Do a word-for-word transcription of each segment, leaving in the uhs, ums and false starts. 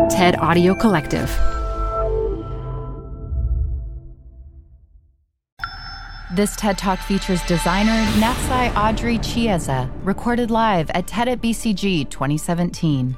TED Audio Collective. This TED Talk features designer Natsai Audrey Chiesa, recorded live at TED at B C G twenty seventeen.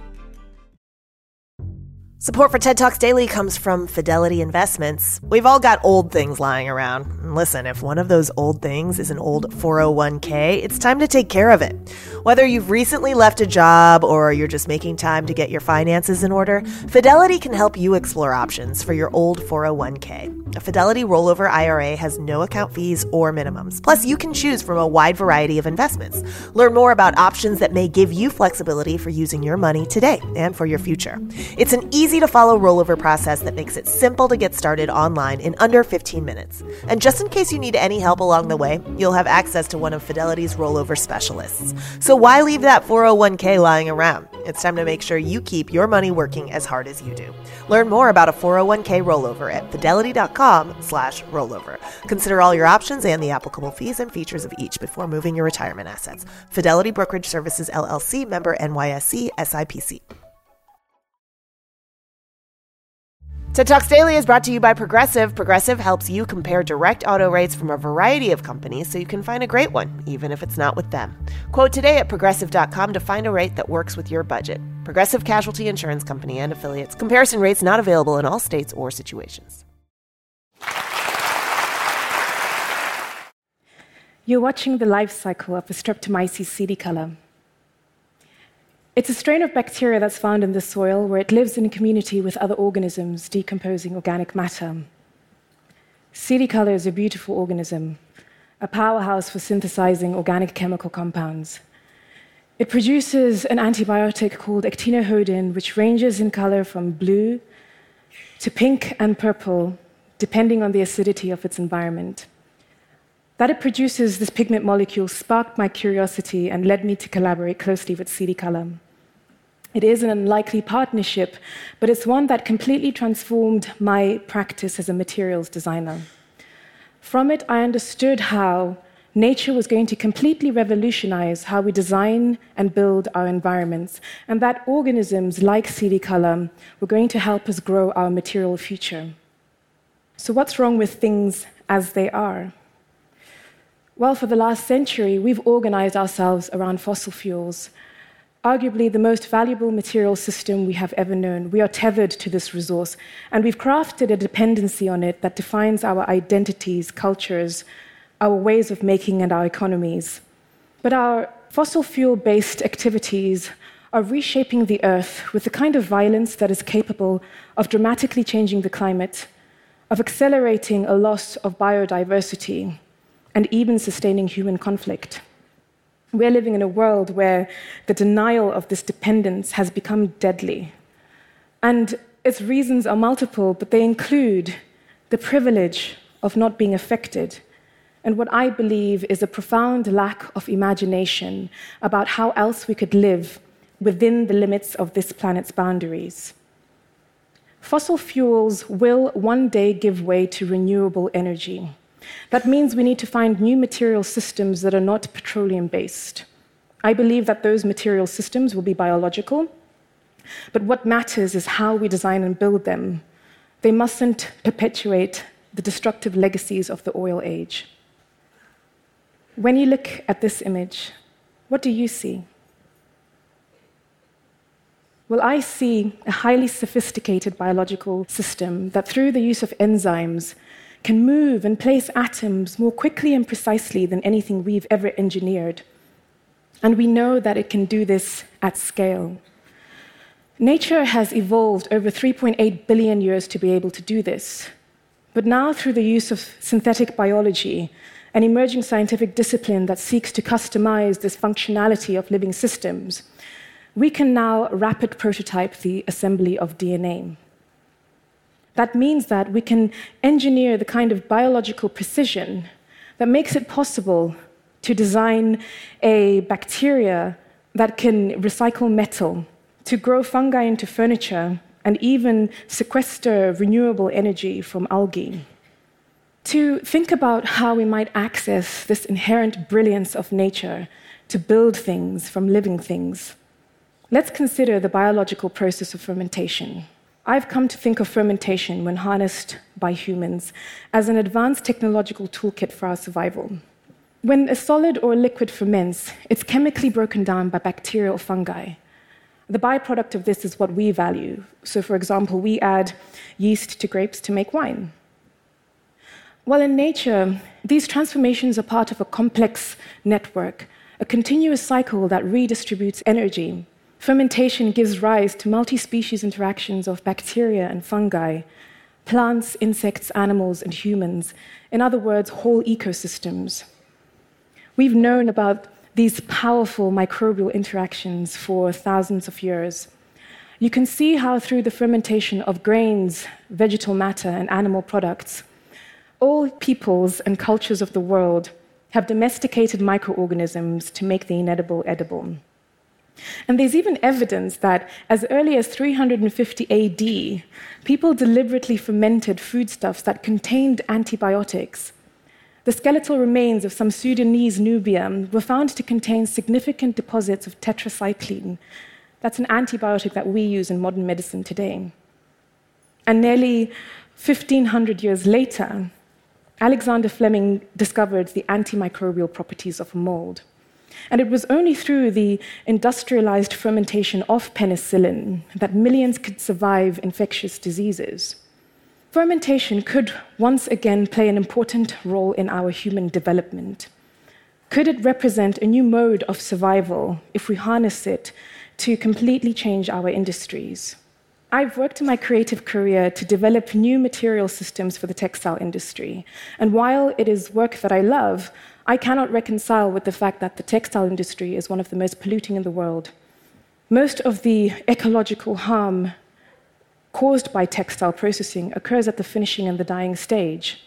Support for TED Talks Daily comes from Fidelity Investments. We've all got old things lying around. And listen, if one of those old things is an old four oh one k, it's time to take care of it. Whether you've recently left a job or you're just making time to get your finances in order, Fidelity can help you explore options for your old four oh one k. A Fidelity rollover I R A has no account fees or minimums. Plus, you can choose from a wide variety of investments. Learn more about options that may give you flexibility for using your money today and for your future. It's an easy to follow rollover process that makes it simple to get started online in under fifteen minutes. And just in case you need any help along the way, you'll have access to one of Fidelity's rollover specialists. So why leave that four oh one k lying around? It's time to make sure you keep your money working as hard as you do. Learn more about a four oh one k rollover at fidelity.com slash rollover. Consider all your options and the applicable fees and features of each before moving your retirement assets. Fidelity Brokerage Services, L L C, member N Y S C, S I P C. TED Talks Daily is brought to you by Progressive. Progressive helps you compare direct auto rates from a variety of companies so you can find a great one, even if it's not with them. Quote today at progressive dot com to find a rate that works with your budget. Progressive Casualty Insurance Company and affiliates. Comparison rates not available in all states or situations. You're watching the life cycle of the Streptomyces pseudicolor. It's a strain of bacteria that's found in the soil where it lives in community with other organisms decomposing organic matter. Pseudicolor is a beautiful organism, a powerhouse for synthesizing organic chemical compounds. It produces an antibiotic called actinohodin, which ranges in color from blue to pink and purple, depending on the acidity of its environment. That it produces this pigment molecule sparked my curiosity and led me to collaborate closely with pseudicolor. It is an unlikely partnership, but it's one that completely transformed my practice as a materials designer. From it, I understood how nature was going to completely revolutionize how we design and build our environments, and that organisms like pseudicolor were going to help us grow our material future. So what's wrong with things as they are? Well, for the last century, we've organized ourselves around fossil fuels, arguably the most valuable material system we have ever known. We are tethered to this resource, and we've crafted a dependency on it that defines our identities, cultures, our ways of making, and our economies. But our fossil fuel-based activities are reshaping the Earth with the kind of violence that is capable of dramatically changing the climate, of accelerating a loss of biodiversity, and even sustaining human conflict. We're living in a world where the denial of this dependence has become deadly. And its reasons are multiple, but they include the privilege of not being affected, and what I believe is a profound lack of imagination about how else we could live within the limits of this planet's boundaries. Fossil fuels will one day give way to renewable energy. That means we need to find new material systems that are not petroleum-based. I believe that those material systems will be biological, but what matters is how we design and build them. They mustn't perpetuate the destructive legacies of the oil age. When you look at this image, what do you see? Well, I see a highly sophisticated biological system that, through the use of enzymes, can move and place atoms more quickly and precisely than anything we've ever engineered. And we know that it can do this at scale. Nature has evolved over three point eight billion years to be able to do this. But now, through the use of synthetic biology, an emerging scientific discipline that seeks to customize this functionality of living systems, we can now rapid prototype the assembly of D N A. That means that we can engineer the kind of biological precision that makes it possible to design a bacteria that can recycle metal, to grow fungi into furniture, and even sequester renewable energy from algae. To think about how we might access this inherent brilliance of nature to build things from living things. Let's consider the biological process of fermentation. I've come to think of fermentation, when harnessed by humans, as an advanced technological toolkit for our survival. When a solid or a liquid ferments, it's chemically broken down by bacteria or fungi. The byproduct of this is what we value. So, for example, we add yeast to grapes to make wine. Well, in nature, these transformations are part of a complex network, a continuous cycle that redistributes energy. Fermentation gives rise to multi-species interactions of bacteria and fungi, plants, insects, animals, and humans. In other words, whole ecosystems. We've known about these powerful microbial interactions for thousands of years. You can see how through the fermentation of grains, vegetal matter, and animal products, all peoples and cultures of the world have domesticated microorganisms to make the inedible edible. And there's even evidence that as early as three hundred fifty A D, people deliberately fermented foodstuffs that contained antibiotics. The skeletal remains of some Sudanese Nubia were found to contain significant deposits of tetracycline. That's an antibiotic that we use in modern medicine today. And nearly fifteen hundred years later, Alexander Fleming discovered the antimicrobial properties of mold. And it was only through the industrialized fermentation of penicillin that millions could survive infectious diseases. Fermentation could once again play an important role in our human development. Could it represent a new mode of survival if we harness it to completely change our industries? I've worked in my creative career to develop new material systems for the textile industry. And while it is work that I love, I cannot reconcile with the fact that the textile industry is one of the most polluting in the world. Most of the ecological harm caused by textile processing occurs at the finishing and the dyeing stage.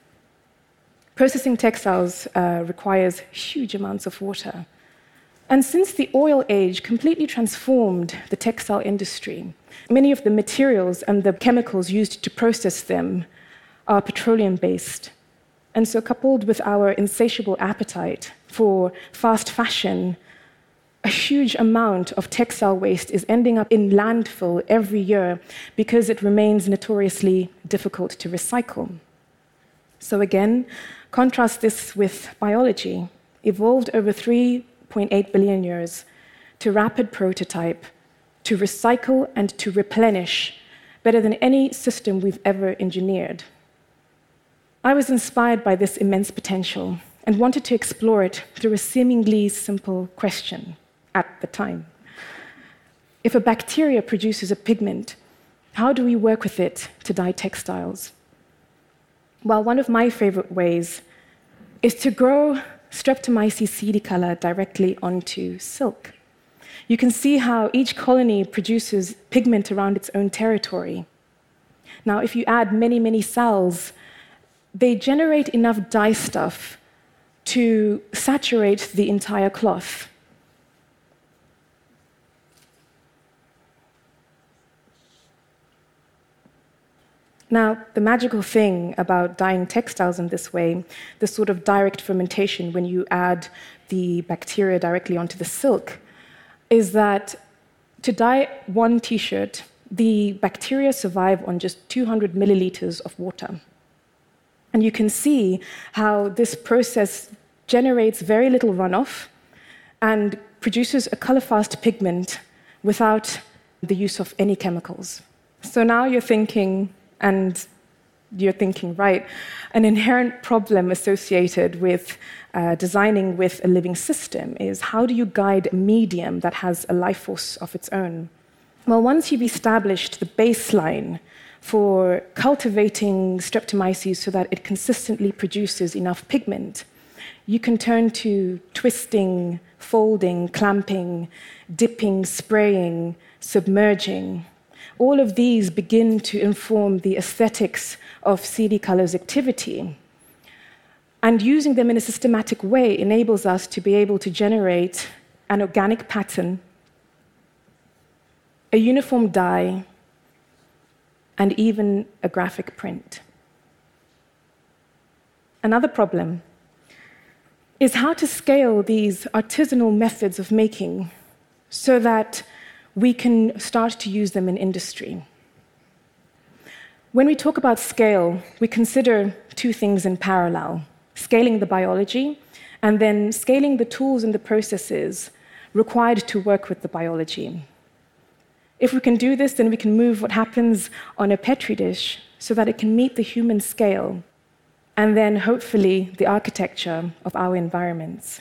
Processing textiles uh, requires huge amounts of water. And since the oil age completely transformed the textile industry, many of the materials and the chemicals used to process them are petroleum-based. And so, coupled with our insatiable appetite for fast fashion, a huge amount of textile waste is ending up in landfill every year because it remains notoriously difficult to recycle. So again, contrast this with biology, evolved over three point eight billion years to rapid prototype, to recycle and to replenish better than any system we've ever engineered. I was inspired by this immense potential and wanted to explore it through a seemingly simple question at the time. If a bacteria produces a pigment, how do we work with it to dye textiles? Well, one of my favorite ways is to grow Streptomyces pseudicolor directly onto silk. You can see how each colony produces pigment around its own territory. Now, if you add many, many cells, they generate enough dye stuff to saturate the entire cloth. Now, the magical thing about dyeing textiles in this way, the sort of direct fermentation when you add the bacteria directly onto the silk, is that to dye one t-shirt, the bacteria survive on just two hundred milliliters of water. And you can see how this process generates very little runoff and produces a color-fast pigment without the use of any chemicals. So now you're thinking, and you're thinking right, an inherent problem associated with uh, designing with a living system is how do you guide a medium that has a life force of its own? Well, once you've established the baseline for cultivating Streptomyces so that it consistently produces enough pigment, you can turn to twisting, folding, clamping, dipping, spraying, submerging. All of these begin to inform the aesthetics of pseudicolor's activity. And using them in a systematic way enables us to be able to generate an organic pattern, a uniform dye, and even a graphic print. Another problem is how to scale these artisanal methods of making so that we can start to use them in industry. When we talk about scale, we consider two things in parallel: scaling the biology and then scaling the tools and the processes required to work with the biology. If we can do this, then we can move what happens on a Petri dish so that it can meet the human scale, and then hopefully the architecture of our environments.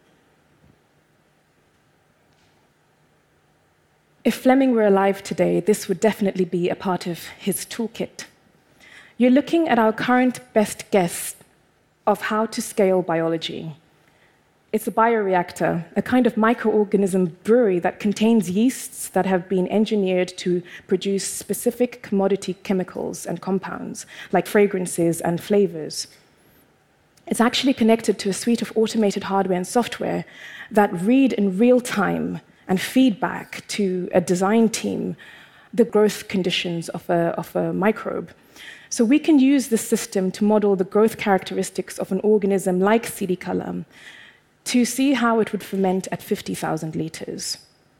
If Fleming were alive today, this would definitely be a part of his toolkit. You're looking at our current best guess of how to scale biology. It's a bioreactor, a kind of microorganism brewery that contains yeasts that have been engineered to produce specific commodity chemicals and compounds, like fragrances and flavors. It's actually connected to a suite of automated hardware and software that read in real time and feedback to a design team the growth conditions of a, of a microbe. So we can use this system to model the growth characteristics of an organism like Silicala to see how it would ferment at fifty thousand liters.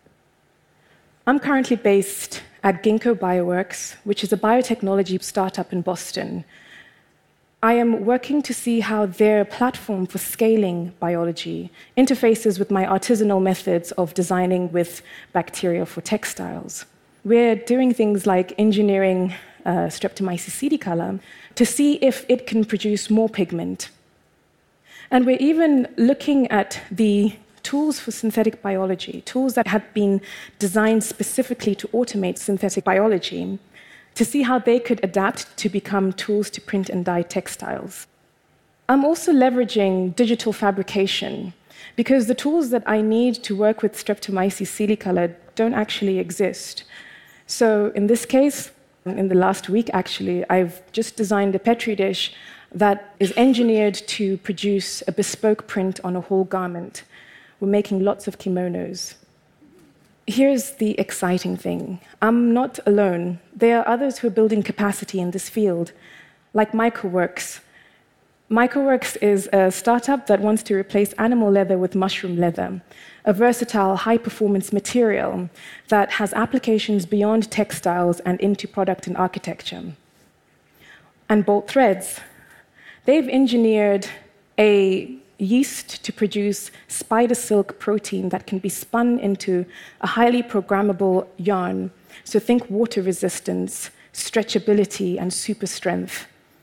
I'm currently based at Ginkgo Bioworks, which is a biotechnology startup in Boston. I am working to see how their platform for scaling biology interfaces with my artisanal methods of designing with bacteria for textiles. We're doing things like engineering uh, Streptomyces silicala to see if it can produce more pigment. And we're even looking at the tools for synthetic biology, tools that have been designed specifically to automate synthetic biology, to see how they could adapt to become tools to print and dye textiles. I'm also leveraging digital fabrication because the tools that I need to work with Streptomyces silicala don't actually exist. So in this case, in the last week actually, I've just designed a Petri dish that is engineered to produce a bespoke print on a whole garment. We're making lots of kimonos. Here's the exciting thing. I'm not alone. There are others who are building capacity in this field, like Microworks. Microworks is a startup that wants to replace animal leather with mushroom leather, a versatile, high-performance material that has applications beyond textiles and into product and architecture. And Bolt Threads. They've engineered a yeast to produce spider silk protein that can be spun into a highly programmable yarn. So think water resistance, stretchability, and super strength.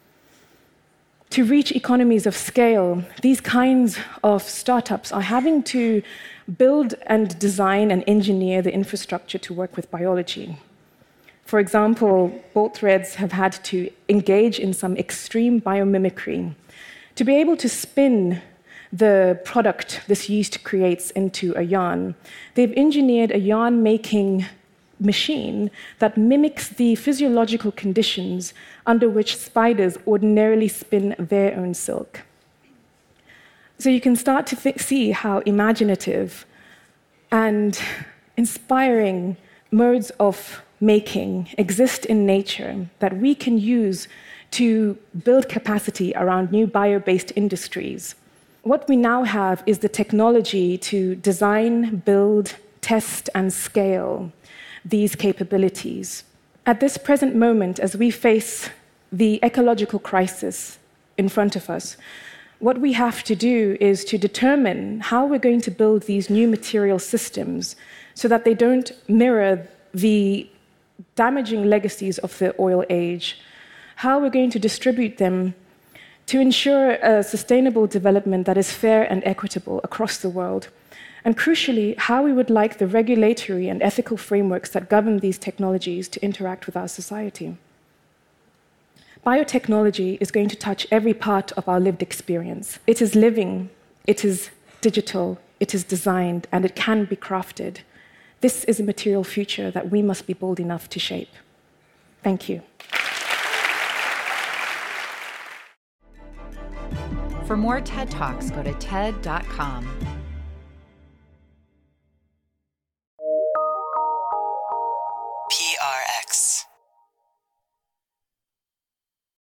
To reach economies of scale, these kinds of startups are having to build and design and engineer the infrastructure to work with biology. For example, Bolt Threads have had to engage in some extreme biomimicry to be able to spin the product this yeast creates into a yarn. They've engineered a yarn-making machine that mimics the physiological conditions under which spiders ordinarily spin their own silk. So you can start to th- see how imaginative and inspiring modes of making exist in nature that we can use to build capacity around new bio-based industries. What we now have is the technology to design, build, test, and scale these capabilities. At this present moment, as we face the ecological crisis in front of us, what we have to do is to determine how we're going to build these new material systems so that they don't mirror the damaging legacies of the oil age, how we're going to distribute them to ensure a sustainable development that is fair and equitable across the world, and crucially, how we would like the regulatory and ethical frameworks that govern these technologies to interact with our society. Biotechnology is going to touch every part of our lived experience. It is living, it is digital, it is designed, and it can be crafted. This is a material future that we must be bold enough to shape. Thank you. For more TED Talks, go to T E D dot com.